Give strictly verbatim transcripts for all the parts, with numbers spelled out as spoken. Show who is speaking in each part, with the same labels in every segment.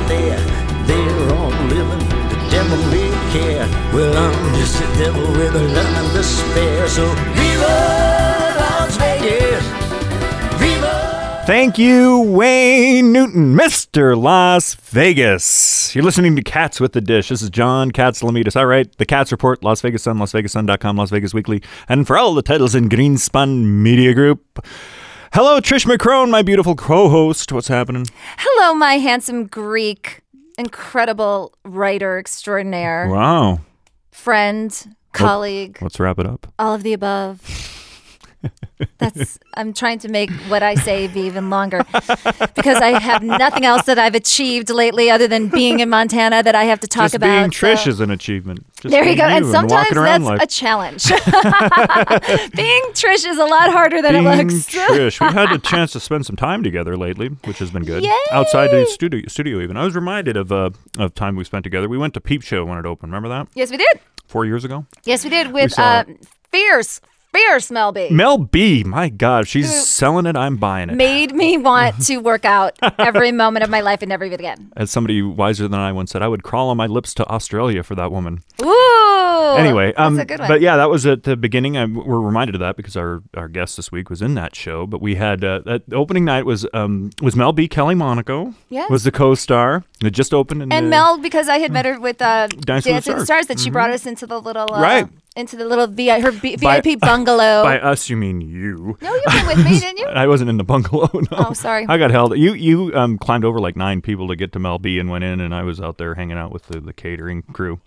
Speaker 1: there. They're all living the devil may care. Well, I'm just a devil with a love and despair. So Viva Las Vegas! Viva!
Speaker 2: Thank you, Wayne Newton, Mister Las Vegas. You're listening to Cats with the Dish. This is John Katsilometes. All right, the Cats Report, Las Vegas Sun, Las Vegas Sun dot com, Las Vegas Weekly, and for all the titles in Greenspun Media Group. Hello, Trish McCrone, my beautiful co-host. What's happening?
Speaker 3: Hello, my handsome Greek, incredible writer extraordinaire.
Speaker 2: Wow.
Speaker 3: Friend, colleague.
Speaker 2: Let's wrap it up.
Speaker 3: All of the above. That's I'm trying to make what I say be even longer because I have nothing else that I've achieved lately other than being in Montana that I have to talk
Speaker 2: Just
Speaker 3: about.
Speaker 2: Being Trish
Speaker 3: so.
Speaker 2: is an achievement. Just
Speaker 3: there you go.
Speaker 2: You
Speaker 3: and sometimes
Speaker 2: and
Speaker 3: that's
Speaker 2: life.
Speaker 3: a challenge. Being Trish is a lot harder than
Speaker 2: being
Speaker 3: it looks.
Speaker 2: Trish. We've had a chance to spend some time together lately, which has been good.
Speaker 3: Yay!
Speaker 2: Outside the studio, studio even. I was reminded of uh, of time we spent together. We went to Peep Show when it opened. Remember that?
Speaker 3: Yes, we did.
Speaker 2: Four years ago?
Speaker 3: Yes, we did with
Speaker 2: saw
Speaker 3: uh, Fierce. Fierce Mel B.
Speaker 2: Mel B, my God, if she's selling it, I'm buying it.
Speaker 3: Made me want to work out every moment of my life and never even again.
Speaker 2: As somebody wiser than I once said, I would crawl on my lips to Australia for that woman.
Speaker 3: Ooh.
Speaker 2: Anyway, um,
Speaker 3: that's a good one.
Speaker 2: But yeah, that was at the beginning. I, we're reminded of that because our, our guest this week was in that show. But we had uh, that opening night was um, was Mel B. Kelly Monaco.
Speaker 3: Yes.
Speaker 2: Was the co-star. It just opened. In
Speaker 3: and
Speaker 2: the,
Speaker 3: Mel, because I had met her with uh,
Speaker 2: Dancing with
Speaker 3: Dance with the
Speaker 2: Stars.
Speaker 3: Stars, that she brought us into the little uh,
Speaker 2: Right.
Speaker 3: into the little V- her B-
Speaker 2: By-
Speaker 3: V I P bungalow.
Speaker 2: By us, you mean you.
Speaker 3: No, you came with me, didn't you?
Speaker 2: I wasn't in the bungalow, no.
Speaker 3: Oh, sorry.
Speaker 2: I got held. You you um, climbed over like nine people to get to Mel B and went in, and I was out there hanging out with the, the catering crew.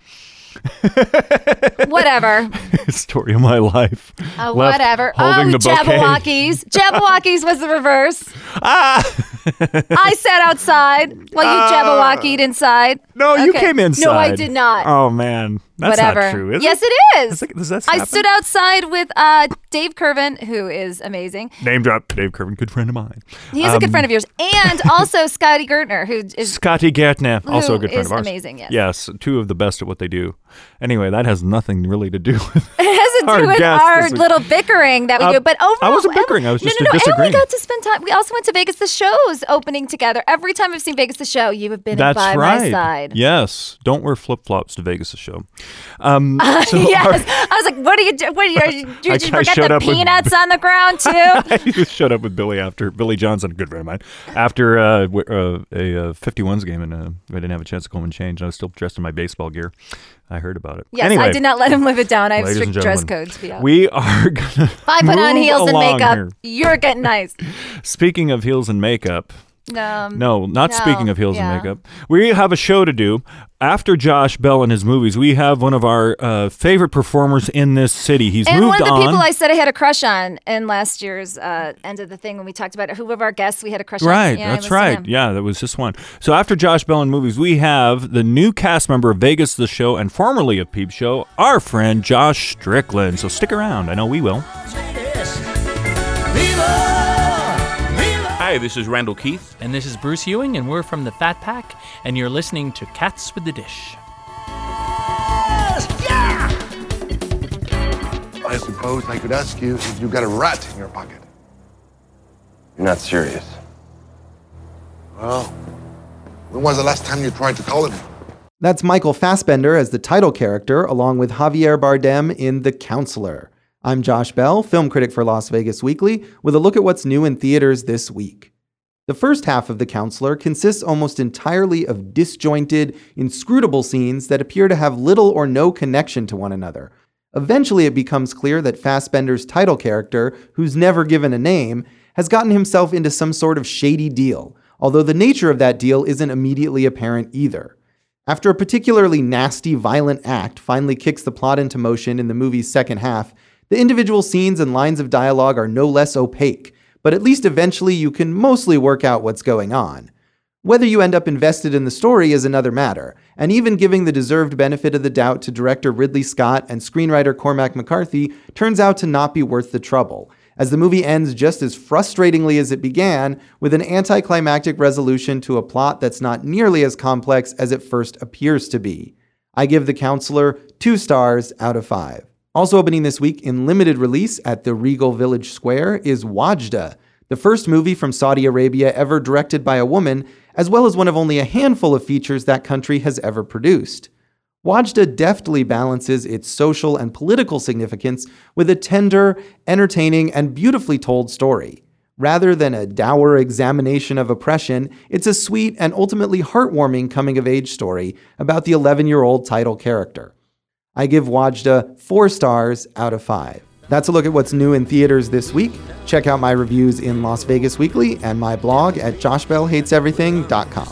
Speaker 3: Whatever.
Speaker 2: Story of my life.
Speaker 3: Uh,
Speaker 2: Left
Speaker 3: whatever.
Speaker 2: holding
Speaker 3: Oh,
Speaker 2: the bouquet.
Speaker 3: Jabberwockies. Jabberwockies was the reverse.
Speaker 2: Ah!
Speaker 3: I sat outside while you
Speaker 2: Ah.
Speaker 3: Jabberwockied inside.
Speaker 2: No, you
Speaker 3: Okay.
Speaker 2: came inside.
Speaker 3: No, I did not.
Speaker 2: Oh, man. That's
Speaker 3: Whatever.
Speaker 2: not true, is
Speaker 3: yes,
Speaker 2: it?
Speaker 3: it is.
Speaker 2: That's like- does that
Speaker 3: I
Speaker 2: happen?
Speaker 3: stood outside with uh, Dave Curvin, who is amazing.
Speaker 2: Name drop. Dave Curvin, good friend of mine.
Speaker 3: He is a good
Speaker 2: Um,
Speaker 3: friend of yours. And also Scotty Gertner, who is
Speaker 2: Scotty Gertner, also
Speaker 3: who
Speaker 2: a good friend
Speaker 3: is
Speaker 2: of ours.
Speaker 3: amazing, yes.
Speaker 2: Yes, two of the best at what they do. Anyway, that has nothing really to do with
Speaker 3: It has to
Speaker 2: our
Speaker 3: do with
Speaker 2: guest
Speaker 3: our
Speaker 2: this week.
Speaker 3: little bickering that we
Speaker 2: Uh,
Speaker 3: do. But overall,
Speaker 2: I wasn't bickering. I was
Speaker 3: no,
Speaker 2: just
Speaker 3: no, no.
Speaker 2: disagreeing.
Speaker 3: And we got to spend time. We also went to Vegas the Show's opening together. Every time I've seen Vegas the Show, you have been
Speaker 2: That's
Speaker 3: by
Speaker 2: right.
Speaker 3: my side.
Speaker 2: Yes. Don't wear flip flops to Vegas to show. Um, so
Speaker 3: yes.
Speaker 2: our-
Speaker 3: I was like, what are you doing? What are you, are you, did
Speaker 2: I-
Speaker 3: you
Speaker 2: I
Speaker 3: forget
Speaker 2: showed
Speaker 3: the
Speaker 2: up with-
Speaker 3: peanuts on the ground, too?
Speaker 2: I just showed up with Billy after Billy Johnson, a good friend of mine, after uh, w- uh, a uh, fifty-ones game, and uh, I didn't have a chance to go home and change. I was still dressed in my baseball gear. I heard about it.
Speaker 3: Yes,
Speaker 2: anyway,
Speaker 3: I did not let him live it down. I have
Speaker 2: ladies and
Speaker 3: strict dress
Speaker 2: gentlemen,
Speaker 3: codes to be out.
Speaker 2: we are gonna.
Speaker 3: If I put on
Speaker 2: move
Speaker 3: heels and
Speaker 2: along
Speaker 3: makeup,
Speaker 2: here.
Speaker 3: you're getting nice.
Speaker 2: Speaking of heels and makeup.
Speaker 3: Um,
Speaker 2: No, not
Speaker 3: no,
Speaker 2: speaking of heels
Speaker 3: yeah.
Speaker 2: and makeup. We have a show to do. After Josh Bell and his movies, we have one of our uh, favorite performers in this city. He's
Speaker 3: And
Speaker 2: moved
Speaker 3: one of the
Speaker 2: on.
Speaker 3: people I said I had a crush on in last year's uh, end of the thing when we talked about it, who of our guests we had a crush on.
Speaker 2: Right,
Speaker 3: Yeah, it
Speaker 2: that's
Speaker 3: was
Speaker 2: right.
Speaker 3: him.
Speaker 2: Yeah, that was this one. So after Josh Bell and movies, we have the new cast member of Vegas the Show and formerly of Peep Show, our friend Josh Strickland. So stick around. I know we will.
Speaker 1: Vegas! Viva! Viva!
Speaker 4: Hi, this is Randall Keith.
Speaker 5: And this is Bruce Ewing, and we're from the Fat Pack, and you're listening to Cats with the Dish.
Speaker 1: Yeah!
Speaker 6: I suppose I could ask you if you got a rat in your pocket.
Speaker 7: You're not serious.
Speaker 6: Well, when was the last time you tried to call him?
Speaker 8: That's Michael Fassbender as the title character, along with Javier Bardem in The Counselor. I'm Josh Bell, film critic for Las Vegas Weekly, with a look at what's new in theaters this week. The first half of The Counselor consists almost entirely of disjointed, inscrutable scenes that appear to have little or no connection to one another. Eventually, it becomes clear that Fassbender's title character, who's never given a name, has gotten himself into some sort of shady deal, although the nature of that deal isn't immediately apparent either. After a particularly nasty, violent act finally kicks the plot into motion in the movie's second half, the individual scenes and lines of dialogue are no less opaque, but at least eventually you can mostly work out what's going on. Whether you end up invested in the story is another matter, and even giving the deserved benefit of the doubt to director Ridley Scott and screenwriter Cormac McCarthy turns out to not be worth the trouble, as the movie ends just as frustratingly as it began, with an anticlimactic resolution to a plot that's not nearly as complex as it first appears to be. I give The Counselor two stars out of five. Also opening this week in limited release at the Regal Village Square is Wajda, the first movie from Saudi Arabia ever directed by a woman, as well as one of only a handful of features that country has ever produced. Wajda deftly balances its social and political significance with a tender, entertaining, and beautifully told story. Rather than a dour examination of oppression, it's a sweet and ultimately heartwarming coming-of-age story about the eleven-year-old title character. I give Wajda four stars out of five. That's a look at what's new in theaters this week. Check out my reviews in Las Vegas Weekly and my blog at josh bell hates everything dot com.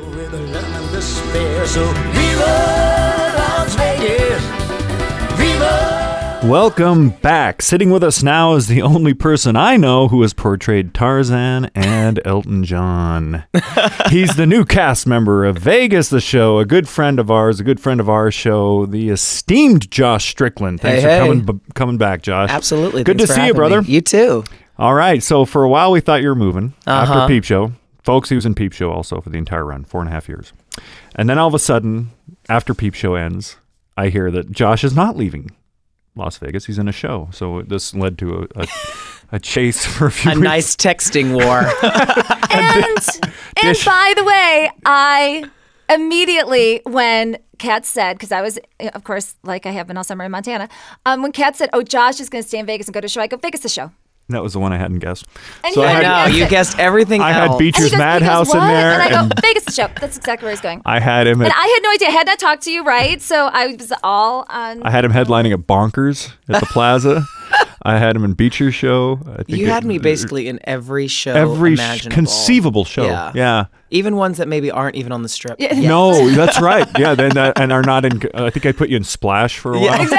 Speaker 1: So viva Las Vegas, viva.
Speaker 2: Welcome back. Sitting with us now is the only person I know who has portrayed Tarzan and Elton John. He's the new cast member of Vegas, the show, a good friend of ours, a good friend of our show, the esteemed Josh Strickland. Thanks
Speaker 4: hey,
Speaker 2: for
Speaker 4: hey.
Speaker 2: coming b- coming back, Josh.
Speaker 4: Absolutely.
Speaker 2: Good
Speaker 4: Thanks
Speaker 2: to
Speaker 4: for
Speaker 2: see you,
Speaker 4: having
Speaker 2: brother.
Speaker 4: me. You too.
Speaker 2: All right. So for a while, we thought you were moving
Speaker 4: Uh-huh.
Speaker 2: after Peep Show. Folks, he was in Peep Show also for the entire run, four and a half years. And then all of a sudden, after Peep Show ends, I hear that Josh is not leaving Las Vegas. He's in a show. So this led to a, a, a chase for a few
Speaker 4: A
Speaker 2: weeks.
Speaker 4: nice texting war.
Speaker 3: And, and
Speaker 2: Dish.
Speaker 3: by the way, I immediately, when Kat said, because I was, of course, like I have been all summer in Montana, um, when Kat said, oh, Josh is going to stay in Vegas and go to a show, I go, Vegas the show.
Speaker 2: That was the one I hadn't guessed.
Speaker 3: And
Speaker 2: So
Speaker 3: he
Speaker 2: I
Speaker 4: I
Speaker 3: hadn't
Speaker 2: had,
Speaker 4: know.
Speaker 3: guessed
Speaker 4: You
Speaker 3: it.
Speaker 4: guessed everything
Speaker 2: I
Speaker 4: else.
Speaker 2: had
Speaker 3: And he
Speaker 2: Beecher's
Speaker 3: goes- he goes,
Speaker 2: Madhouse in
Speaker 3: "What?"
Speaker 2: there.
Speaker 3: And I
Speaker 2: and
Speaker 3: go, Vegas the show. That's exactly where he's going.
Speaker 2: I had him
Speaker 3: And
Speaker 2: at,
Speaker 3: I had no idea. I had not talked to you, right? So I was all on.
Speaker 2: I had him headlining at Bonkers at the Plaza. I had him in Beecher's show. I think
Speaker 4: You
Speaker 2: it-
Speaker 4: had me basically in every show
Speaker 2: every sh-
Speaker 4: imaginable.
Speaker 2: conceivable show.
Speaker 4: Yeah.
Speaker 2: yeah.
Speaker 4: Even ones that maybe aren't even on the strip.
Speaker 3: Yeah.
Speaker 4: yet.
Speaker 2: No, that's right. Yeah, then that, and are not in. I think I put you in Splash for a
Speaker 4: Yeah,
Speaker 2: while.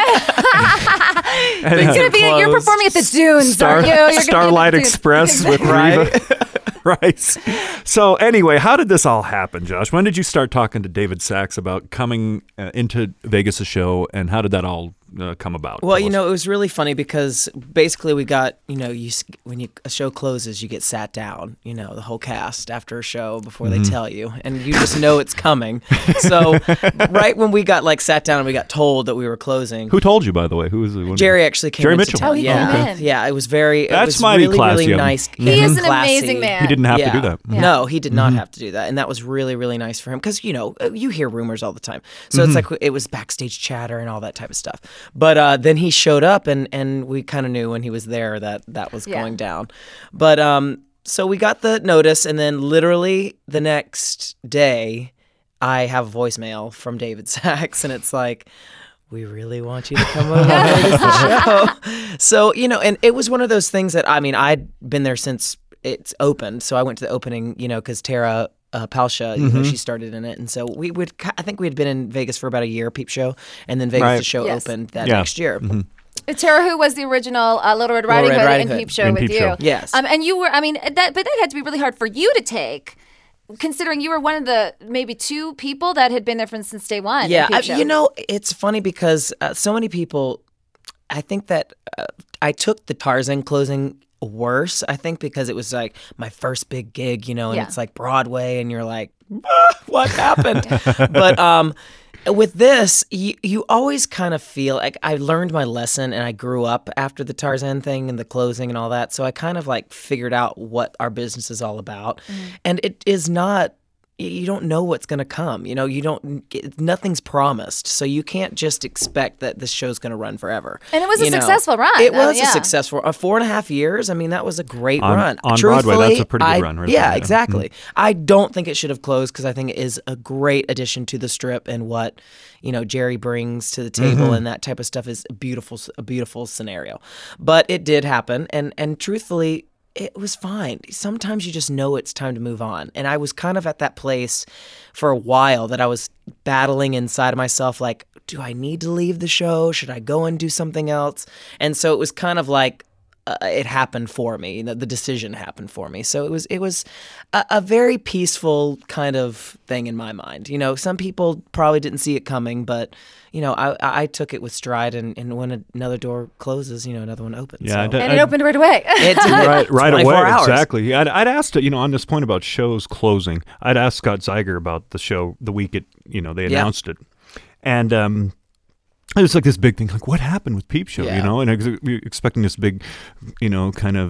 Speaker 4: Things
Speaker 3: You're, gonna
Speaker 4: are
Speaker 3: be, you're
Speaker 4: closed.
Speaker 3: performing at the Dunes,
Speaker 2: Star,
Speaker 3: aren't you? You're gonna be
Speaker 2: Starlight
Speaker 3: at the Dunes.
Speaker 2: Express with
Speaker 4: Right.
Speaker 2: Reva Rice. So anyway, how did this all happen, Josh? When did you start talking to David Sachs about coming uh, into Vegas a show, and how did that all uh, come about?
Speaker 4: Well,
Speaker 2: Tell
Speaker 4: you
Speaker 2: us.
Speaker 4: know, it was really funny because basically we got, you know, you s- when you, a show closes, you get sat down, you know, the whole cast after a show before
Speaker 2: Mm-hmm.
Speaker 4: they tell you, and you just know it's coming. So right when we got like sat down and we got told that we were closing,
Speaker 2: Who told you, by the way? Who was the one?
Speaker 4: Jerry actually came
Speaker 2: Jerry
Speaker 4: into
Speaker 2: Mitchell.
Speaker 4: town.
Speaker 3: Oh, he
Speaker 4: yeah.
Speaker 3: came in.
Speaker 4: Yeah, it was very, it
Speaker 2: That's
Speaker 4: was
Speaker 2: mighty
Speaker 4: really,
Speaker 2: classy
Speaker 4: really
Speaker 2: of him.
Speaker 4: nice.
Speaker 3: He is an
Speaker 4: classy.
Speaker 3: amazing man.
Speaker 2: He didn't have to
Speaker 4: Yeah.
Speaker 2: do that.
Speaker 3: Yeah.
Speaker 4: No, he did
Speaker 2: Mm-hmm.
Speaker 4: not have to do that, and that was really, really nice for him because you know you hear rumors all the time, so
Speaker 2: Mm-hmm.
Speaker 4: it's like it was backstage chatter and all that type of stuff. But uh, then he showed up, and and we kind of knew when he was there that that was
Speaker 3: Yeah.
Speaker 4: going down. But um, so we got the notice, and then literally the next day, I have a voicemail from David Sachs, and it's like, we really want you to come over to the show. So, you know, and it was one of those things that, I mean, I'd been there since it's opened. So I went to the opening, you know, because Tara uh, Palsha, you know, she started in it. And so we would, I think we had been in Vegas for about a year, Peep Show. And then Vegas
Speaker 2: Right.
Speaker 4: the show
Speaker 3: Yes.
Speaker 4: opened that
Speaker 2: Yeah.
Speaker 4: next year.
Speaker 3: Tara, who was the original uh, Little Red Riding
Speaker 4: Red
Speaker 3: Hood
Speaker 4: Riding
Speaker 3: and
Speaker 4: Hood.
Speaker 3: Peep Show
Speaker 2: In
Speaker 3: with
Speaker 2: Peep
Speaker 3: you.
Speaker 2: Show.
Speaker 4: Yes.
Speaker 3: Um, and you were, I mean, that, but that had to be really hard for you to take, considering you were one of the maybe two people that had been there from since day one. in
Speaker 4: Yeah,
Speaker 3: Peep
Speaker 4: I,
Speaker 3: Show.
Speaker 4: you know, it's funny because uh, so many people, I think that uh, I took the Tarzan closing worse, I think, because it was like my first big gig, you know, and
Speaker 3: Yeah.
Speaker 4: it's like Broadway, and you're like, ah, what happened? But um, with this, you, you always kind of feel like I learned my lesson, and I grew up after the Tarzan thing and the closing and all that. So I kind of like figured out what our business is all about. And it is not, you don't know what's going to come. You know, you don't, nothing's promised. So you can't just expect that this show's going to run forever.
Speaker 3: And it was a
Speaker 4: You know,
Speaker 3: successful run.
Speaker 4: It
Speaker 3: Uh,
Speaker 4: was
Speaker 3: yeah.
Speaker 4: a successful, uh, four and a half years. I mean, that was a great
Speaker 2: On-
Speaker 4: run.
Speaker 2: on Broadway, that's
Speaker 4: Truthfully,
Speaker 2: a pretty good
Speaker 4: I-
Speaker 2: run right
Speaker 4: Yeah,
Speaker 2: there, yeah.
Speaker 4: exactly. I don't think it should have closed because I think it is a great addition to the strip, and what, you know, Jerry brings to the table
Speaker 2: Mm-hmm.
Speaker 4: and that type of stuff is a beautiful, a beautiful scenario. But it did happen, and and truthfully, it was fine. Sometimes you just know it's time to move on. And I was kind of at that place for a while that I was battling inside of myself, like, do I need to leave the show? Should I go and do something else? And so it was kind of like, uh, it happened for me. You know, the decision happened for me. So it was it was a, a very peaceful kind of thing in my mind. You know, some people probably didn't see it coming, but you know, I I took it with stride. And, and when another door closes, you know, another one opens.
Speaker 2: Yeah, I
Speaker 4: so.
Speaker 2: did-
Speaker 3: And it opened right away.
Speaker 4: It did.
Speaker 2: right, right away.
Speaker 4: twenty-four hours.
Speaker 2: Exactly. Yeah, I'd, I'd asked, you know, on this point about shows closing, I'd asked Scott Zeiger about the show the week it, you know, they
Speaker 4: Yeah.
Speaker 2: announced it, and um, it was like this big thing, like what happened with Peep Show, you
Speaker 4: Yeah.
Speaker 2: know, and I was expecting this big, you know, kind of uh,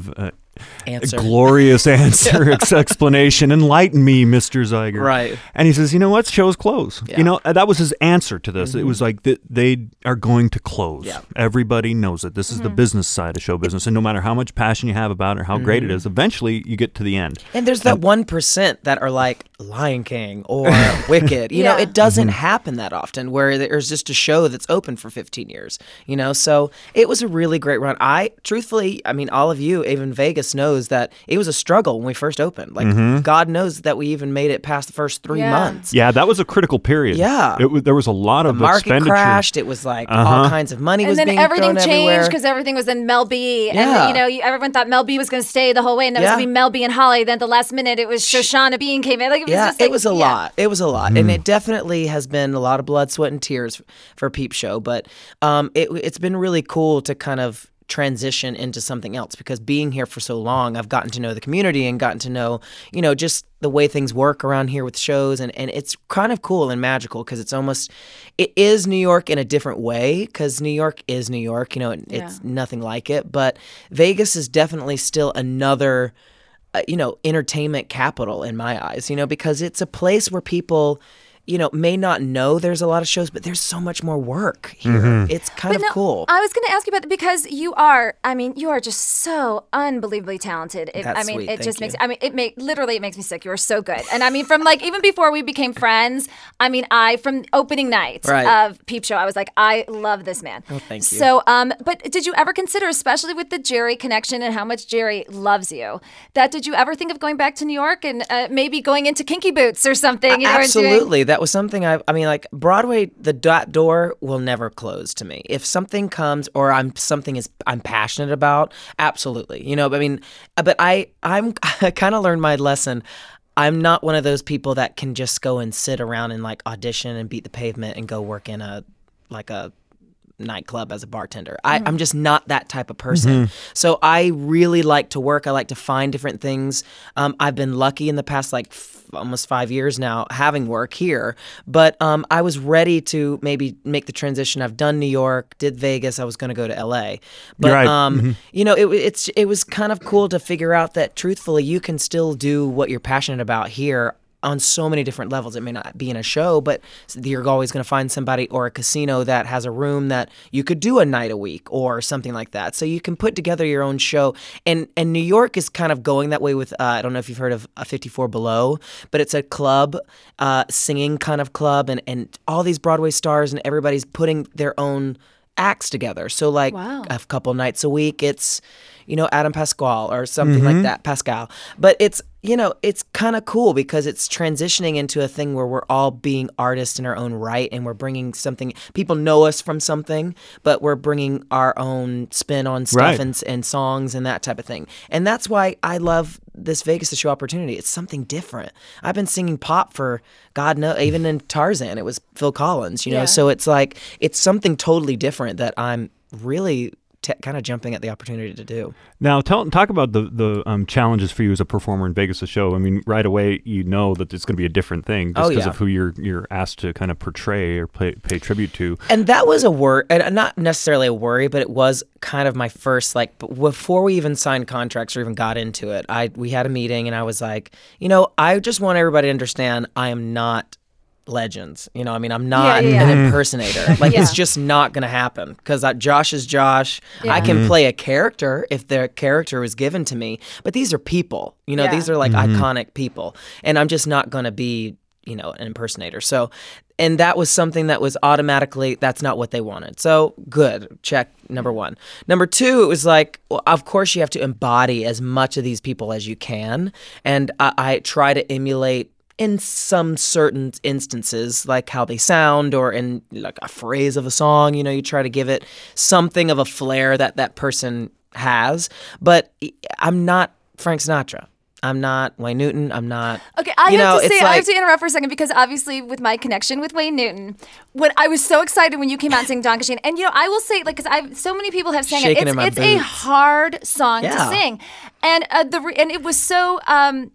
Speaker 4: Answer.
Speaker 2: glorious answer, ex- explanation. Enlighten me, Mister Zeiger.
Speaker 4: Right.
Speaker 2: And he says, you know what? Show's close.
Speaker 4: Yeah.
Speaker 2: You know, that was his answer to this. Mm-hmm. It was like, th- they are going to close.
Speaker 4: Yeah.
Speaker 2: Everybody knows it. This is mm-hmm. the business side of show business. And no matter how much passion you have about it or how mm-hmm. great it is, eventually you get to the end.
Speaker 4: And there's that one percent that are like Lion King or Wicked. You
Speaker 3: yeah.
Speaker 4: know, it doesn't
Speaker 2: Mm-hmm.
Speaker 4: happen that often where there's just a show that's open for fifteen years. You know, so it was a really great run. I, truthfully, I mean, all of you, even Vegas, knows that it was a struggle when we first opened. Like,
Speaker 2: mm-hmm.
Speaker 4: God knows that we even made it past the first three
Speaker 3: Yeah.
Speaker 4: months.
Speaker 2: Yeah, that was a critical period.
Speaker 4: Yeah.
Speaker 2: It was, there was a lot
Speaker 4: The
Speaker 2: of
Speaker 4: market
Speaker 2: expenditure.
Speaker 4: crashed. It was like
Speaker 2: Uh-huh.
Speaker 4: all kinds of money
Speaker 3: And
Speaker 4: was
Speaker 3: then
Speaker 4: being
Speaker 3: everything
Speaker 4: thrown everywhere.
Speaker 3: changed because everything was in Mel B.
Speaker 4: Yeah.
Speaker 3: And, you know, you- everyone thought Mel B was going to stay the whole way. And that
Speaker 4: Yeah.
Speaker 3: was going to be Mel B and Holly. Then at the last minute, it was Shoshana Bean came in. Like, it was
Speaker 4: yeah,
Speaker 3: just like,
Speaker 4: it was a
Speaker 3: yeah.
Speaker 4: lot. It was a lot, and it definitely has been a lot of blood, sweat, and tears for Peep Show. But um, it, it's been really cool to kind of transition into something else because being here for so long, I've gotten to know the community and gotten to know, you know, just the way things work around here with shows, and, and it's kind of cool and magical because it's almost, it is New York in a different way because New York is New York, you know, it,
Speaker 3: Yeah.
Speaker 4: it's nothing like it, but Vegas is definitely still another Uh, you know, entertainment capital in my eyes, you know, because it's a place where people, you know, may not know there's a lot of shows, but there's so much more work here.
Speaker 2: Mm-hmm.
Speaker 4: It's kind
Speaker 3: But
Speaker 4: of
Speaker 3: no,
Speaker 4: cool.
Speaker 3: I was going to ask you about that because you are, I mean, you are just so unbelievably talented. It,
Speaker 4: That's
Speaker 3: I mean,
Speaker 4: sweet.
Speaker 3: it
Speaker 4: Thank
Speaker 3: just
Speaker 4: you.
Speaker 3: makes, I mean, it make literally it makes me sick. You are so good. And I mean, from like, even before we became friends, I mean, I, from opening night
Speaker 4: Right.
Speaker 3: of Peep Show, I was like, I love this man.
Speaker 4: Oh, thank you.
Speaker 3: So, um, but did you ever consider, especially with the Jerry connection and how much Jerry loves you, that did you ever think of going back to New York and uh, maybe going into Kinky Boots or something? You know, and doing-
Speaker 4: Absolutely. That was something I, I mean, like Broadway, the dot door will never close to me. If something comes or I'm something is I'm passionate about, absolutely. You know, I mean, but I, I'm, I kind of learned my lesson. I'm not one of those people that can just go and sit around and like audition and beat the pavement and go work in a, like a, nightclub as a bartender. I, I'm just not that type of person. So I really like to work. I like to find different things. Um, I've been lucky in the past like f- almost five years now having work here, but um, I was ready to maybe make the transition. I've done New York, did Vegas. I was going to go to L A, but
Speaker 2: Right.
Speaker 4: um,
Speaker 2: Mm-hmm.
Speaker 4: you know, it, it's it was kind of cool to figure out that truthfully you can still do what you're passionate about here on so many different levels. It may not be in a show, but you're always going to find somebody or a casino that has a room that you could do a night a week or something like that. So you can put together your own show. And and New York is kind of going that way with, uh, I don't know if you've heard of uh, fifty-four Below, but it's a club, uh, singing kind of club. And, and all these Broadway stars and everybody's putting their own acts together. So like
Speaker 3: Wow.
Speaker 4: a couple nights a week, it's, you know, Adam Pascal or something like that, Pascal. But it's, you know, it's kind of cool because it's transitioning into a thing where we're all being artists in our own right and we're bringing something, people know us from something, but we're bringing our own spin on stuff
Speaker 2: Right.
Speaker 4: and, and songs and that type of thing. And that's why I love this Vegas to Show opportunity. It's something different. I've been singing pop for God knows, even in Tarzan, it was Phil Collins, you know,
Speaker 3: Yeah.
Speaker 4: so it's like, it's something totally different that I'm really T- kind of jumping at the opportunity to do.
Speaker 2: Now, tell, talk about the the um, challenges for you as a performer in Vegas' show. I mean, right away you know that it's going to be a different thing just
Speaker 4: Oh,
Speaker 2: because
Speaker 4: yeah.
Speaker 2: of who you're you're asked to kind of portray or pay, pay tribute to.
Speaker 4: And that was a worry, and not necessarily a worry, but it was kind of my first, like, b- before we even signed contracts or even got into it, I we had a meeting and I was like, you know, I just want everybody to understand I am not legends. You know, I mean, I'm not
Speaker 3: Yeah, yeah,
Speaker 4: an
Speaker 3: yeah.
Speaker 4: impersonator. Like,
Speaker 3: Yeah.
Speaker 4: it's just not going to happen because Josh is Josh.
Speaker 3: Yeah.
Speaker 4: I can play a character if the character was given to me, but these are people. You know,
Speaker 3: Yeah.
Speaker 4: these are like iconic people, and I'm just not going to be, you know, an impersonator. So, and that was something that was automatically, that's not what they wanted. So good, check number one. Number two, it was like, well, of course you have to embody as much of these people as you can. And I, I try to emulate in some certain instances, like how they sound or in like a phrase of a song, you know, you try to give it something of a flair that that person has. But I'm not Frank Sinatra. I'm not Wayne Newton. I'm not.
Speaker 3: Okay, I
Speaker 4: you
Speaker 3: have
Speaker 4: know,
Speaker 3: to say,
Speaker 4: it's
Speaker 3: I
Speaker 4: like,
Speaker 3: have to interrupt for a second because obviously with my connection with Wayne Newton, when I was so excited when you came out and sang Don Shane, and you know, I will say, like, because I've so many people have sang
Speaker 4: Shaking
Speaker 3: it,
Speaker 4: in my
Speaker 3: it's, it's a
Speaker 4: boots.
Speaker 3: hard song
Speaker 4: Yeah.
Speaker 3: to sing, and uh, the re- and it was so. Um,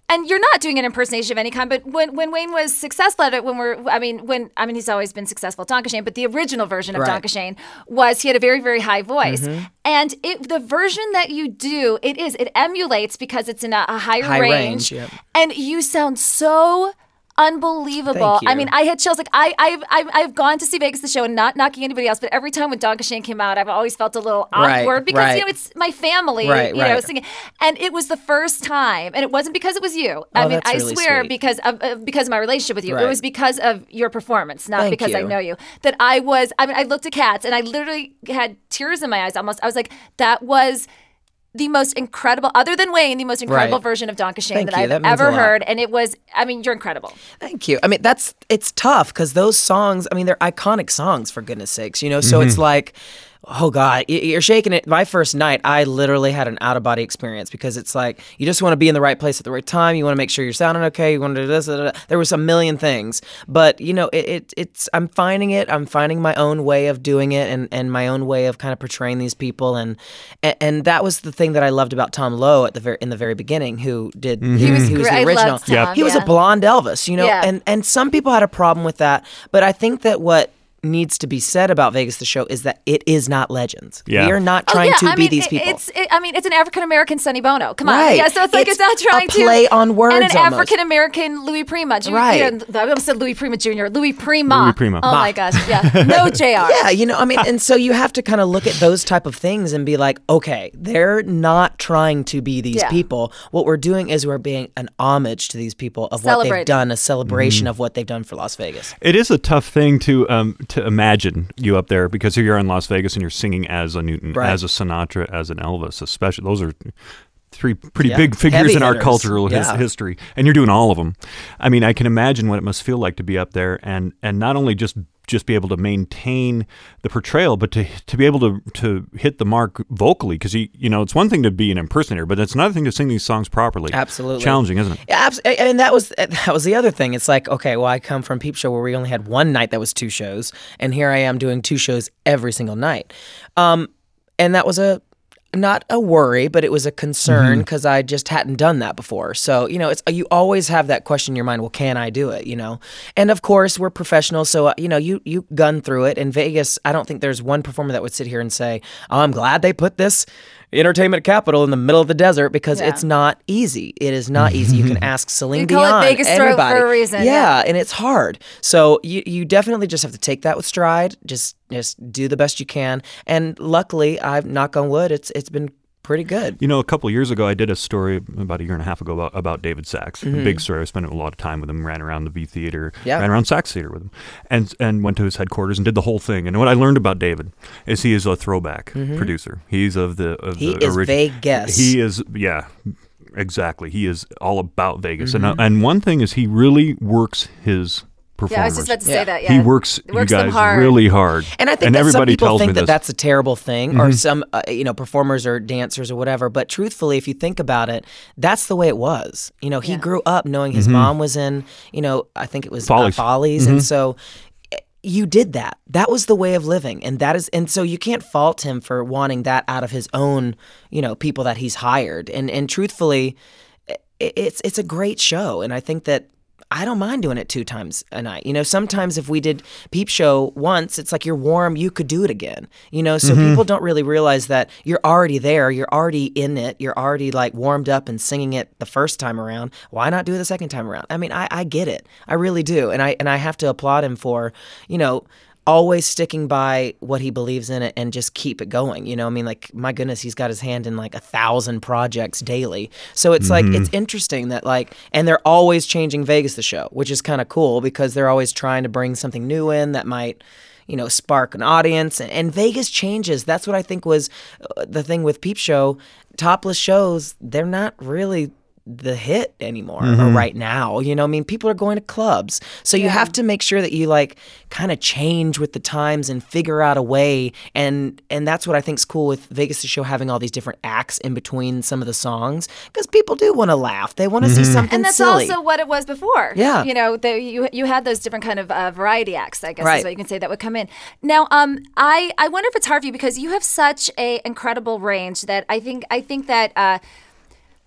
Speaker 3: and you're not doing an impersonation of any kind, but when, when Wayne was successful at it, when we're, I mean, when, I mean, he's always been successful at Donkashane, but the original version of
Speaker 4: Right.
Speaker 3: Donkashane was he had a very, very high voice.
Speaker 4: Mm-hmm.
Speaker 3: And it, the version that you do, it is, it emulates because it's in a, a higher
Speaker 4: High
Speaker 3: range.
Speaker 4: range, yep.
Speaker 3: And you sound so unbelievable.
Speaker 4: Thank you.
Speaker 3: I mean, I had chills. Like I, I've, I've, I've gone to see Vegas the show, and not knocking anybody else, but every time when Donkashane came out, I've always felt a little
Speaker 4: Right,
Speaker 3: awkward because
Speaker 4: right.
Speaker 3: you know it's my family,
Speaker 4: Right,
Speaker 3: you know,
Speaker 4: right.
Speaker 3: singing, and it was the first time, and it wasn't because it was you. I
Speaker 4: Oh,
Speaker 3: mean,
Speaker 4: that's
Speaker 3: I
Speaker 4: really
Speaker 3: swear
Speaker 4: sweet.
Speaker 3: because of uh, because of my relationship with you, it
Speaker 4: Right.
Speaker 3: was because of your performance, not
Speaker 4: Thank
Speaker 3: because I
Speaker 4: you.
Speaker 3: know you. That I was. I mean, I looked at Cats, and I literally had tears in my eyes. Almost, I was like, that was the most incredible, other than Wayne, the most incredible
Speaker 4: Right.
Speaker 3: version of Donkashane
Speaker 4: Thank
Speaker 3: that
Speaker 4: you.
Speaker 3: I've
Speaker 4: That means
Speaker 3: ever
Speaker 4: a lot.
Speaker 3: heard, and it was. I mean, you're incredible.
Speaker 4: Thank you. I mean, that's it's tough because those songs. I mean, they're iconic songs for goodness sakes. You know, so it's like, oh God, y- you're shaking it. My first night, I literally had an out of body experience because it's like you just want to be in the right place at the right time. You want to make sure you're sounding okay. You want to do this. Da, da, da. There was a million things, but you know, it, it it's. I'm finding it. I'm finding my own way of doing it, and, and my own way of kind of portraying these people, and, and and that was the thing that I loved about Tom Lowe at the very in the very beginning, who did he was, he was
Speaker 3: great. I
Speaker 4: the original.
Speaker 3: loved Tom, Yep.
Speaker 4: He was
Speaker 3: yeah.
Speaker 4: a blonde Elvis, you know,
Speaker 3: Yeah.
Speaker 4: and and some people had a problem with that, but I think that what needs to be said about Vegas the show is that it is not Legends.
Speaker 2: Yeah.
Speaker 4: We are not
Speaker 3: Oh,
Speaker 4: trying
Speaker 3: yeah,
Speaker 4: to
Speaker 3: I
Speaker 4: be
Speaker 3: mean,
Speaker 4: these
Speaker 3: it-
Speaker 4: people.
Speaker 3: It's, it, I mean, it's an African American Sonny Bono. Come on,
Speaker 4: Right.
Speaker 3: yeah. So it's like
Speaker 4: It's
Speaker 3: it's, not trying
Speaker 4: a play
Speaker 3: to
Speaker 4: on words
Speaker 3: and an
Speaker 4: almost.
Speaker 3: African American Louis Prima. Ju-
Speaker 4: Right.
Speaker 3: You know, I almost said Louis Prima Junior Louis Prima.
Speaker 2: Louis Prima.
Speaker 3: Oh
Speaker 4: Ma.
Speaker 3: my gosh, yeah. No J R.
Speaker 4: Yeah, you know, I mean, and so you have to kind of look at those type of things and be like, okay, they're not trying to be these
Speaker 3: Yeah.
Speaker 4: people. What we're doing is we're being an homage to these people of what
Speaker 3: Celebrating.
Speaker 4: they've done, a celebration of what they've done for Las Vegas.
Speaker 2: It is a tough thing to um, to imagine you up there because here you're in Las Vegas and you're singing as a Newton,
Speaker 4: Right.
Speaker 2: as a Sinatra, as an Elvis, especially. Those are three pretty
Speaker 4: Yeah.
Speaker 2: big figures
Speaker 4: Heavy
Speaker 2: in our
Speaker 4: hitters.
Speaker 2: cultural his-
Speaker 4: Yeah.
Speaker 2: history, and you're doing all of them. I mean, I can imagine what it must feel like to be up there and and not only just just be able to maintain the portrayal, but to to be able to to hit the mark vocally, because you you know it's one thing to be an impersonator, but it's another thing to sing these songs properly.
Speaker 4: Absolutely.
Speaker 2: Challenging, isn't it?
Speaker 4: Yeah, abs- and that was that was the other thing. It's like, okay, well, I come from Peep Show where we only had one night that was two shows, and here I am doing two shows every single night. Um, and that was a not a worry, but it was a concern because I just hadn't done that before. So, you know, it's you always have that question in your mind, well, can I do it, you know? And of course, we're professionals, so, uh, you know, you you gun through it. In Vegas, I don't think there's one performer that would sit here and say, oh, I'm glad they put this entertainment capital in the middle of the desert because
Speaker 3: Yeah.
Speaker 4: it's not easy. It is not easy. You can ask Celine
Speaker 3: You call it
Speaker 4: Dion,
Speaker 3: Vegas throat for
Speaker 4: everybody.
Speaker 3: a reason,
Speaker 4: Yeah,
Speaker 3: yeah.
Speaker 4: and it's hard. So you you definitely just have to take that with stride. Just just do the best you can. And luckily, I've knock on wood, it's it's been pretty good.
Speaker 2: You know, a couple of years ago, I did a story about a year and a half ago about, about David Sachs. A big story. I spent a lot of time with him, ran around the V Theater,
Speaker 4: Mm-hmm. Yeah.
Speaker 2: ran around Sachs Theater with him, and and went to his headquarters and did the whole thing. And what I learned about David is he is a throwback producer. He's of the of
Speaker 4: Mm-hmm. He
Speaker 2: the
Speaker 4: is
Speaker 2: orig-
Speaker 4: Vegas.
Speaker 2: He is, yeah, exactly. He is all about Vegas.
Speaker 4: Mm-hmm.
Speaker 2: And and one thing is he really works his performers.
Speaker 3: Yeah, I was just about to say
Speaker 4: Yeah.
Speaker 3: that. Yeah,
Speaker 2: He works,
Speaker 3: It works
Speaker 2: you
Speaker 3: them
Speaker 2: guys
Speaker 3: hard.
Speaker 2: really hard.
Speaker 4: And I think that some
Speaker 2: everybody
Speaker 4: people
Speaker 2: tells
Speaker 4: think
Speaker 2: me
Speaker 4: that
Speaker 2: this.
Speaker 4: that's a terrible thing, or some uh, you know performers or dancers or whatever. But truthfully, if you think about it, that's the way it was. You know, he
Speaker 3: Yeah.
Speaker 4: grew up knowing his mom was in, you know, I think it was
Speaker 2: Follies.
Speaker 4: Uh, Follies, and so eh, you did that. That was the way of living, and that is, and so you can't fault him for wanting that out of his own, you know, people that he's hired. And and truthfully, i- it's it's a great show, and I think that. I don't mind doing it two times a night. You know, sometimes if we did Peep Show once, it's like you're warm, you could do it again. You know, so people don't really realize that you're already there, you're already in it, you're already like warmed up and singing it the first time around. Why not do it the second time around? I mean, I, I get it. I really do. And I and I have to applaud him for, you know, always sticking by what he believes in it and just keep it going. You know, I mean, like, my goodness, he's got his hand in like a thousand projects daily. So it's like, it's interesting that like, and they're always changing Vegas the show, which is kind of cool because they're always trying to bring something new in that might, you know, spark an audience. And, and Vegas changes. That's what I think was uh, the thing with Peep Show. Topless shows, they're not really the hit anymore or right now. You know, I mean, people are going to clubs. So you have to make sure that you like kind of change with the times and figure out a way. And and that's what I think's cool with Vegas the show having all these different acts in between some of the songs because people do want to laugh. They want to see something
Speaker 3: And that's
Speaker 4: silly.
Speaker 3: also what it was before.
Speaker 4: Yeah.
Speaker 3: You know, the, you you had those different kind of uh, variety acts, I guess
Speaker 4: Right.
Speaker 3: is what you can say, that would come in. Now, um, I, I wonder if it's hard for you because you have such a incredible range that I think I think that uh,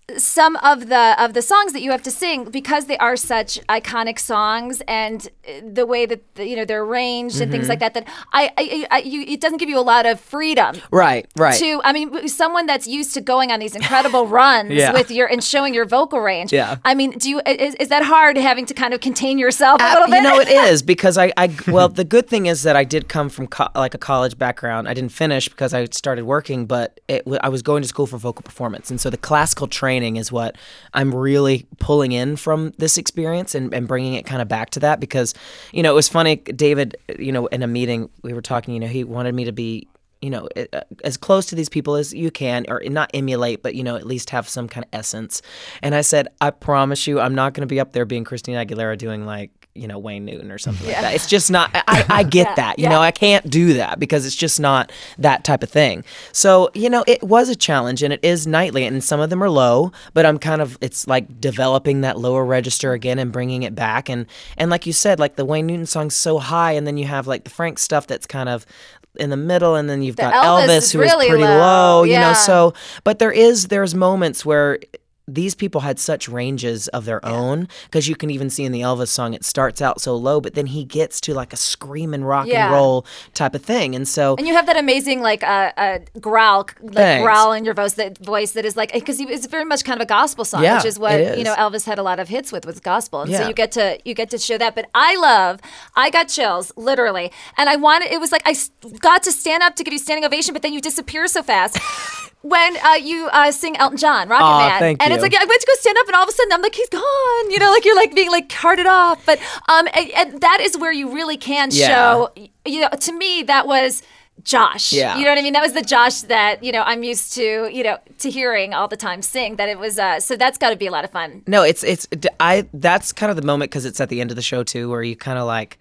Speaker 3: some of the of the songs that you have to sing, because they are such iconic songs, and the way that you know they're arranged mm-hmm. and things like that, that I, I, I you, it doesn't give you a lot of freedom.
Speaker 4: Right, right.
Speaker 3: To I mean, someone that's used to going on these incredible runs
Speaker 4: yeah.
Speaker 3: with your and showing your vocal range.
Speaker 4: Yeah.
Speaker 3: I mean, do you is, is that hard having to kind of contain yourself a little bit?
Speaker 4: You know, it is, because I, I well, the good thing is that I did come from co- like a college background. I didn't finish because I started working, but it, I was going to school for vocal performance, and so the classical training is what I'm really pulling in from this experience and, and bringing it kind of back to that, because, you know, it was funny, David, you know, in a meeting we were talking, you know, he wanted me to be, you know, as close to these people as you can, or not emulate, but, you know, at least have some kind of essence. And I said, I promise you, I'm not going to be up there being Christina Aguilera doing like, you know, Wayne Newton or something yeah. like that. It's just not, I, I get
Speaker 3: yeah,
Speaker 4: that, you
Speaker 3: yeah.
Speaker 4: know, I can't do that because it's just not that type of thing. So, you know, it was a challenge, and it is nightly, and some of them are low, but I'm kind of, it's like developing that lower register again and bringing it back. And, and like you said, like the Wayne Newton song's so high, and then you have like the Frank stuff that's kind of in the middle, and then you've
Speaker 3: the
Speaker 4: got
Speaker 3: Elvis,
Speaker 4: Elvis,
Speaker 3: is
Speaker 4: who
Speaker 3: really
Speaker 4: is pretty
Speaker 3: low,
Speaker 4: low, you
Speaker 3: yeah.
Speaker 4: know, so, but there is, there's moments where these people had such ranges of their yeah. own, because you can even see in the Elvis song, it starts out so low, but then he gets to like a screaming rock
Speaker 3: yeah.
Speaker 4: and roll type of thing. And so,
Speaker 3: and you have that amazing like uh, uh, growl, like
Speaker 4: Thanks.
Speaker 3: growl in your voice, that voice that is like, because it's very much kind of a gospel song,
Speaker 4: yeah,
Speaker 3: which is what
Speaker 4: it is.
Speaker 3: you know Elvis had a lot of hits with, was gospel, and
Speaker 4: yeah.
Speaker 3: so you get to you get to show that. But I love, I got chills literally, and I wanted, it was like I got to stand up to give you standing ovation, but then you disappear so fast. When uh, you uh, sing Elton John, Rocket
Speaker 4: Aw,
Speaker 3: Man,
Speaker 4: thank
Speaker 3: and
Speaker 4: you.
Speaker 3: it's like I went to go stand up, and all of a sudden I'm like, he's gone, you know, like you're like being like carted off. But um, and, and that is where you really can
Speaker 4: Yeah.
Speaker 3: show. You know, to me that was Josh.
Speaker 4: Yeah.
Speaker 3: You know what I mean? That was the Josh that you know I'm used to, you know, to hearing all the time sing. That it was. Uh, so that's got to be a lot of fun.
Speaker 4: No, it's it's I. That's kind of the moment, because it's at the end of the show too, where you kind of like.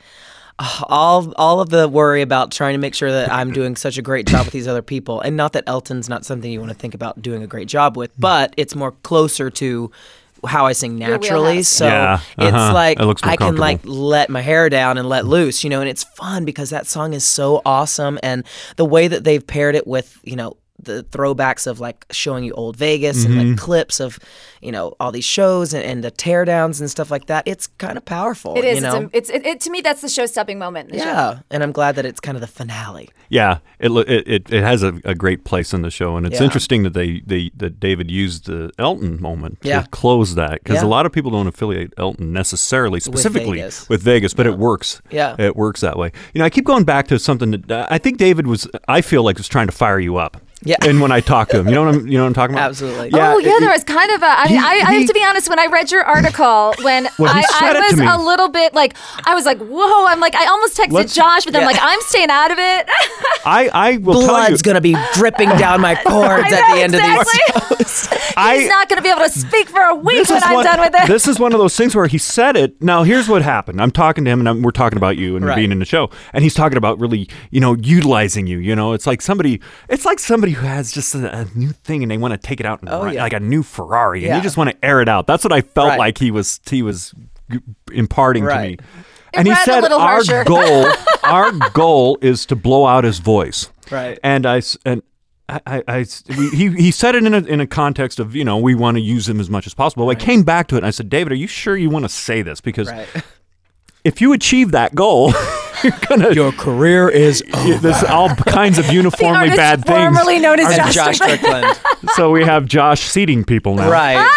Speaker 4: all all of the worry about trying to make sure that I'm doing such a great job with these other people, and not that Elton's not something you want to think about doing a great job with, but it's more closer to how I sing naturally.
Speaker 3: wheelhouse.
Speaker 4: So
Speaker 2: Yeah, uh-huh.
Speaker 4: it's like
Speaker 2: It looks more
Speaker 4: I can like
Speaker 2: comfortable.
Speaker 4: let my hair down and let loose, you know, and it's fun because that song is so awesome, and the way that they've paired it with, you know, the throwbacks of like showing you old Vegas
Speaker 2: Mm-hmm.
Speaker 4: and like clips of, you know, all these shows and, and the teardowns and stuff like that. It's kind of powerful.
Speaker 3: It is.
Speaker 4: You know?
Speaker 3: It's, a, it's it, it, to me that's the show-stopping moment in the show.
Speaker 4: Yeah, and I'm glad that it's kind of the finale.
Speaker 2: Yeah, it lo- it it, it has a, a great place in the show, and it's
Speaker 4: Yeah.
Speaker 2: interesting that they, they that David used the Elton moment to
Speaker 4: Yeah.
Speaker 2: close that, because
Speaker 4: Yeah.
Speaker 2: a lot of people don't affiliate Elton necessarily, specifically
Speaker 4: Vegas.
Speaker 2: with Vegas, but it works.
Speaker 4: Yeah.
Speaker 2: it works that way. You know, I keep going back to something that uh, I think David was. I feel like was trying to fire you up.
Speaker 4: Yeah.
Speaker 2: And when I talk to him, you know what I'm you know what I'm talking about?
Speaker 4: Absolutely.
Speaker 3: oh yeah,
Speaker 2: it-
Speaker 3: there was kind of a. I mean,
Speaker 2: he-
Speaker 3: I, I
Speaker 2: he-
Speaker 3: have to be honest. When I read your article, when
Speaker 2: Well, he
Speaker 3: I, I
Speaker 2: said it
Speaker 3: was
Speaker 2: to me.
Speaker 3: a little bit like, I was like, whoa. I'm like, I almost texted
Speaker 2: Let's-
Speaker 3: Josh, but then I'm
Speaker 4: Yeah.
Speaker 3: like, I'm staying out of it.
Speaker 2: I I will tell you.
Speaker 4: Blood's gonna be dripping down my cords
Speaker 3: I
Speaker 4: at
Speaker 3: know,
Speaker 4: the end
Speaker 3: exactly.
Speaker 4: of these shows.
Speaker 2: I-
Speaker 3: He's not going to be able to speak for a week
Speaker 2: This
Speaker 3: when
Speaker 2: is
Speaker 3: I'm
Speaker 2: one,
Speaker 3: done with it.
Speaker 2: This is one of those things where he said it. Now, here's what happened. I'm talking to him, and I'm, we're talking about you and
Speaker 4: Right.
Speaker 2: being in the show, and he's talking about really, you know, utilizing you. You know, it's like somebody, it's like somebody who has just a, a new thing and they want to take it out and
Speaker 4: Oh,
Speaker 2: run,
Speaker 4: yeah.
Speaker 2: like a new Ferrari, and
Speaker 4: Yeah.
Speaker 2: you just want to air it out. That's what I felt
Speaker 4: Right.
Speaker 2: like he was he was g- imparting
Speaker 4: Right.
Speaker 2: to me. And he
Speaker 3: read a
Speaker 2: said,
Speaker 3: little
Speaker 2: "Our
Speaker 3: harsher."
Speaker 2: goal, our goal is to blow out his voice."
Speaker 4: Right.
Speaker 2: And I s- and. I, I, I- we, he he said it in a in a context of, you know, we want to use him as much as possible. I came back to it and I said, David, are you sure you want to say this? Because
Speaker 4: Right.
Speaker 2: if you achieve that goal, you're gonna
Speaker 4: Your career is over.
Speaker 2: there's all kinds of
Speaker 3: The
Speaker 2: uniformly
Speaker 3: artist
Speaker 2: bad things.
Speaker 3: formerly known as
Speaker 4: And
Speaker 3: Josh.
Speaker 4: Josh Strickland.
Speaker 2: So we have Josh seating people now,
Speaker 4: Right.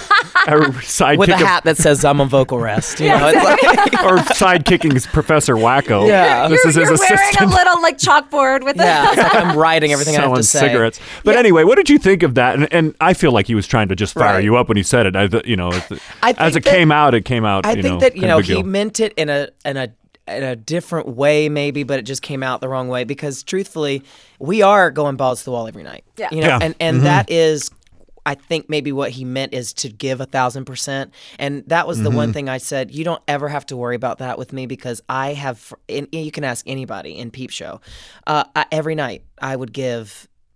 Speaker 2: Or sidekick
Speaker 4: With a
Speaker 2: of-
Speaker 4: hat that says I'm on vocal rest. You know, it's like,
Speaker 2: or sidekicking is Professor Wacko.
Speaker 4: Yeah.
Speaker 2: this
Speaker 3: You're,
Speaker 2: is his
Speaker 3: you're wearing
Speaker 2: assistant.
Speaker 3: a little like chalkboard with
Speaker 4: yeah,
Speaker 3: a.
Speaker 4: it's like I'm writing everything I have
Speaker 2: selling
Speaker 4: to say.
Speaker 2: cigarettes. But anyway, what did you think of that? And, and I feel like he was trying to just fire
Speaker 4: Right.
Speaker 2: you up when he said it. I, th- you know, it-
Speaker 4: I think
Speaker 2: as it
Speaker 4: that-
Speaker 2: came out, it came out.
Speaker 4: I
Speaker 2: you
Speaker 4: think
Speaker 2: know,
Speaker 4: that you
Speaker 2: kind of
Speaker 4: know
Speaker 2: big
Speaker 4: he
Speaker 2: deal.
Speaker 4: meant it in a in a in a different way maybe, but it just came out the wrong way because truthfully, we are going balls to the wall every night.
Speaker 3: Yeah.
Speaker 4: You know,
Speaker 2: Yeah.
Speaker 4: and and
Speaker 2: Mm-hmm.
Speaker 4: that is. I think maybe what he meant is to give a thousand percent. And that was the
Speaker 2: Mm-hmm.
Speaker 4: one thing I said, you don't ever have to worry about that with me because I have, and you can ask anybody in Peep Show, uh, I, every night I would give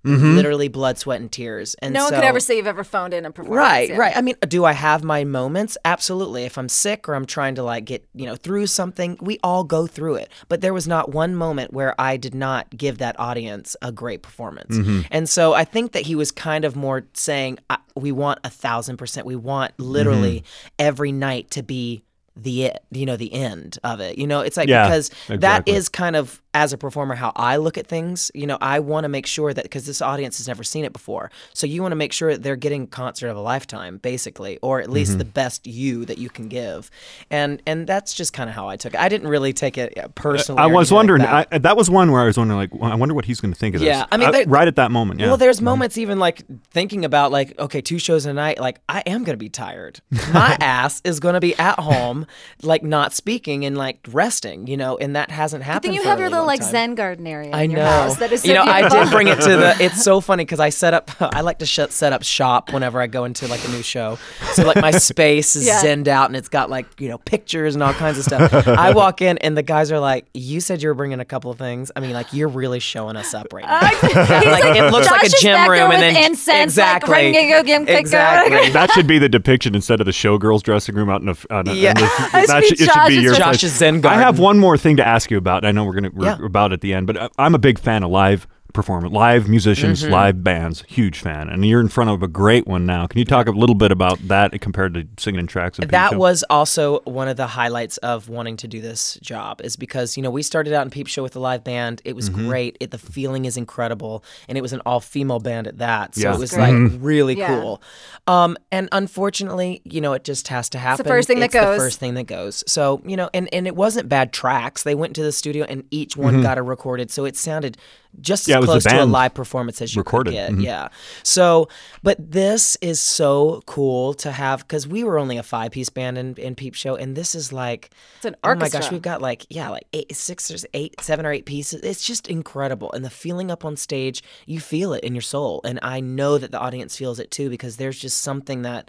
Speaker 4: literally blood, sweat, and tears. And
Speaker 3: No one
Speaker 4: so,
Speaker 3: could ever say you've ever phoned in a performance.
Speaker 4: Right,
Speaker 3: yeah.
Speaker 4: right. I mean, do I have my moments? Absolutely. If I'm sick or I'm trying to like get, you know, through something, we all go through it. But there was not one moment where I did not give that audience a great performance.
Speaker 2: Mm-hmm.
Speaker 4: And so I think that he was kind of more saying, I, we want a thousand percent. We want literally
Speaker 2: Mm-hmm.
Speaker 4: every night to be the it, you know, the end of it. You know, it's like,
Speaker 2: Yeah,
Speaker 4: because that
Speaker 2: exactly.
Speaker 4: is kind of, as a performer, how I look at things. You know, I want to make sure that, because this audience has never seen it before, so you want to make sure that they're getting concert of a lifetime, basically, or at least
Speaker 2: Mm-hmm.
Speaker 4: the best you that you can give. And and that's just kind of how I took it. I didn't really take it personally.
Speaker 2: I
Speaker 4: or
Speaker 2: was
Speaker 4: anything like
Speaker 2: wondering.
Speaker 4: that.
Speaker 2: I, that was one where I was wondering, like, well, I wonder what he's going to think of this.
Speaker 4: Yeah, I mean,
Speaker 2: Uh,
Speaker 4: they-
Speaker 2: right at that moment. Yeah.
Speaker 4: Well, there's moments even like thinking about like, okay, two shows a night, like I am going to be tired. My ass is going to be at home, like not speaking and like resting, you know, and that hasn't
Speaker 3: I
Speaker 4: happened
Speaker 3: think you
Speaker 4: for
Speaker 3: have
Speaker 4: a
Speaker 3: your
Speaker 4: really
Speaker 3: little
Speaker 4: long
Speaker 3: like
Speaker 4: time.
Speaker 3: Zen garden area
Speaker 4: I
Speaker 3: in
Speaker 4: know.
Speaker 3: your house. That is so
Speaker 4: you know, I
Speaker 3: beautiful.
Speaker 4: did bring it to the. It's so funny because I set up. I like to sh- set up shop whenever I go into like a new show. So like my space is
Speaker 3: Yeah.
Speaker 4: zenned out and it's got like you know pictures and all kinds of stuff. I walk in and the guys are like, "You said you were bringing a couple of things. I mean, like you're really showing us up right now." like it looks
Speaker 3: Josh
Speaker 4: like a
Speaker 3: is
Speaker 4: gym
Speaker 3: back there
Speaker 4: room, and
Speaker 3: with
Speaker 4: then
Speaker 3: incense, like,
Speaker 4: exactly,
Speaker 3: ringing again, quick,
Speaker 4: exactly.
Speaker 2: that should be the depiction instead of the showgirls dressing room out in a. On a
Speaker 4: Yeah.
Speaker 2: in the-
Speaker 3: I
Speaker 2: that
Speaker 3: should
Speaker 2: should,
Speaker 3: be
Speaker 2: it should be
Speaker 3: Josh's
Speaker 2: your
Speaker 3: dress-
Speaker 2: place.
Speaker 4: Josh's Zen
Speaker 2: I
Speaker 4: garden.
Speaker 2: have one more thing to ask you about. I know we're gonna we're
Speaker 4: Yeah.
Speaker 2: about at the end, but I- I'm a big fan of live performance, live musicians,
Speaker 4: Mm-hmm.
Speaker 2: live bands. Huge fan, and you're in front of a great one now. Can you talk a little bit about that compared to singing in tracks? And
Speaker 4: That
Speaker 2: Peep Show?
Speaker 4: was also one of the highlights of wanting to do this job, is because you know we started out in Peep Show with a live band. It was
Speaker 2: Mm-hmm.
Speaker 4: great. It, the feeling is incredible, and it was an all-female band at that. So
Speaker 2: Yeah.
Speaker 4: it was
Speaker 3: Great.
Speaker 4: like really
Speaker 3: Yeah.
Speaker 4: cool. Um, and unfortunately, you know, it just has to happen.
Speaker 3: first thing that
Speaker 4: It's
Speaker 3: goes.
Speaker 4: The first thing that goes. So you know, and and it wasn't bad tracks. They went to the studio and each one got a recorded, so it sounded just
Speaker 2: Mm-hmm. Yeah, it
Speaker 4: as
Speaker 2: was the
Speaker 4: close to a
Speaker 2: band
Speaker 4: live performance as you
Speaker 2: recorded.
Speaker 4: could get.
Speaker 2: Mhm.
Speaker 4: Yeah. So, but this is so cool to have, because we were only a five piece band in, in Peep Show, and this is like,
Speaker 3: It's an
Speaker 4: oh my gosh,
Speaker 3: orchestra.
Speaker 4: we've got like, yeah, like eight, six or eight, seven or eight pieces. It's just incredible. And the feeling up on stage, you feel it in your soul. And I know that the audience feels it too, because there's just something that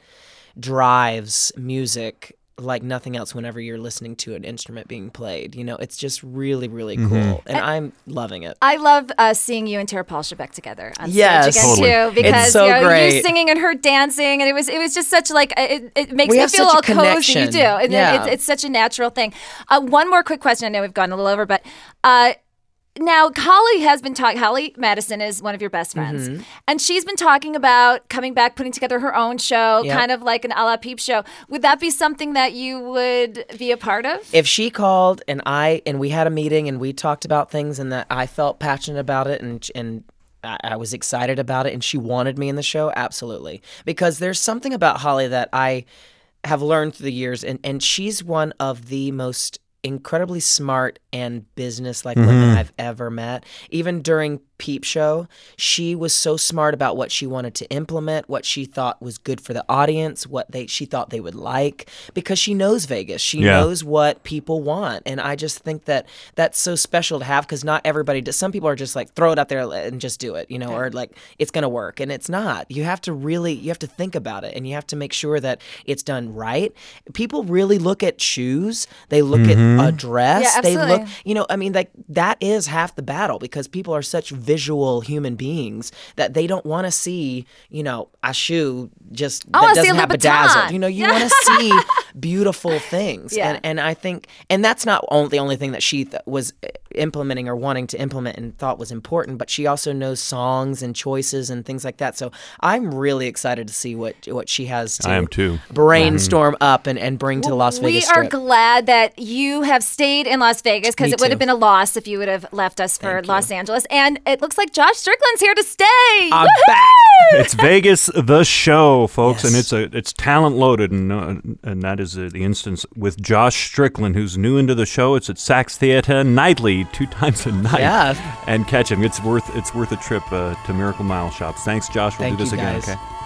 Speaker 4: drives music like nothing else whenever you're listening to an instrument being played. You know, it's just really, really
Speaker 2: Mm-hmm.
Speaker 4: cool. And I'm loving it.
Speaker 3: I love uh, seeing you and Tara Paul Shebeck together on
Speaker 4: Yes.
Speaker 3: stage again
Speaker 2: Totally.
Speaker 3: too, because
Speaker 4: It's so
Speaker 3: you know, you
Speaker 4: great.
Speaker 3: singing and her dancing, and it was it was just such like it, it makes
Speaker 4: We
Speaker 3: me
Speaker 4: have
Speaker 3: feel
Speaker 4: such a
Speaker 3: all cozy. You
Speaker 4: connection.
Speaker 3: do, and
Speaker 4: Yeah.
Speaker 3: it's, it's such a natural thing. Uh, one more quick question. I know we've gone a little over, but. Uh, Now, Holly has been talking, Holly Madison is one of your best friends.
Speaker 4: Mm-hmm.
Speaker 3: And she's been talking about coming back, putting together her own show,
Speaker 4: Yep.
Speaker 3: kind of like an a la Peep Show. Would that be something that you would be a part of?
Speaker 4: If she called and I and we had a meeting and we talked about things and that I felt passionate about it and and I, I was excited about it and she wanted me in the show, absolutely. Because there's something about Holly that I have learned through the years, and, and she's one of the most incredibly smart and business-like women I've ever met. Even during Peep Show, she was so smart about what she wanted to implement, what she thought was good for the audience, what they she thought they would like, because she knows Vegas. She
Speaker 2: Yeah.
Speaker 4: knows what people want. And I just think that that's so special to have, because not everybody does. Some people are just like, throw it out there and just do it, you know, or like, it's going to work. And it's not. You have to really, you have to think about it, and you have to make sure that it's done right. People really look at shoes. They look at a dress.
Speaker 3: Yeah,
Speaker 4: they look,
Speaker 3: absolutely.
Speaker 4: you know, I mean, like that is half the battle, because people are such visual human beings that they don't want to see, you know, a shoe just
Speaker 3: I
Speaker 4: that
Speaker 3: wanna see
Speaker 4: doesn't
Speaker 3: a
Speaker 4: have
Speaker 3: Louboutin.
Speaker 4: bedazzled. You know, you want to see beautiful things.
Speaker 3: Yeah.
Speaker 4: And and I think, and that's not only the only thing that she th- was implementing or wanting to implement and thought was important, but she also knows songs and choices and things like that. So I'm really excited to see what what she has to
Speaker 2: I am too.
Speaker 4: brainstorm up and, and bring to the Las Vegas
Speaker 3: We are
Speaker 4: Strip.
Speaker 3: glad that you have stayed in Las Vegas, because
Speaker 4: Me
Speaker 3: it would have
Speaker 4: too.
Speaker 3: been a loss if you would have left us for
Speaker 4: Thank you.
Speaker 3: Los Angeles. And it looks like Josh Strickland's here to stay.
Speaker 4: I'm
Speaker 3: Woohoo!
Speaker 4: back.
Speaker 2: It's Vegas, the show, folks, and
Speaker 4: Yes.
Speaker 2: it's a it's talent loaded, and uh, and that is uh, the instance with Josh Strickland, who's new into the show. It's at Sax Theater nightly, two times a night.
Speaker 4: Yeah.
Speaker 2: And catch him. It's worth it's worth a trip uh, to Miracle Mile Shops. Thanks, Josh. We'll
Speaker 4: Thank
Speaker 2: do this
Speaker 4: you,
Speaker 2: again.
Speaker 4: guys.
Speaker 2: Okay.